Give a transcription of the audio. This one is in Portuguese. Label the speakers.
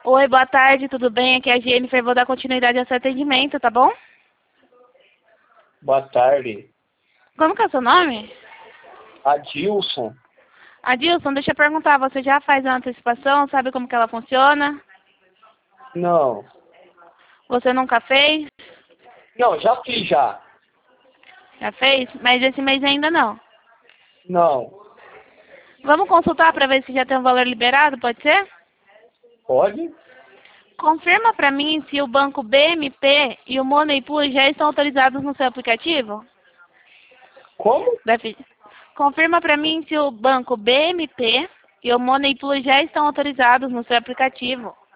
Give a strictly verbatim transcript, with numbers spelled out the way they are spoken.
Speaker 1: Oi, boa tarde, tudo bem? Aqui é a Jennifer, vou dar continuidade ao seu atendimento, tá bom?
Speaker 2: Boa tarde.
Speaker 1: Como que é o seu nome?
Speaker 2: Adilson.
Speaker 1: Adilson, deixa eu perguntar, você já faz a antecipação, sabe como que ela funciona?
Speaker 2: Não.
Speaker 1: Você nunca fez?
Speaker 2: Não, já fiz já.
Speaker 1: Já fez? Mas esse mês ainda não.
Speaker 2: Não.
Speaker 1: Vamos consultar para ver se já tem um valor liberado, pode ser?
Speaker 2: Pode?
Speaker 1: Confirma para mim se o banco B M P e o Moneypool já estão autorizados no seu aplicativo.
Speaker 2: Como?
Speaker 1: Deve... Confirma para mim se o banco B M P e o Moneypool já estão autorizados no seu aplicativo.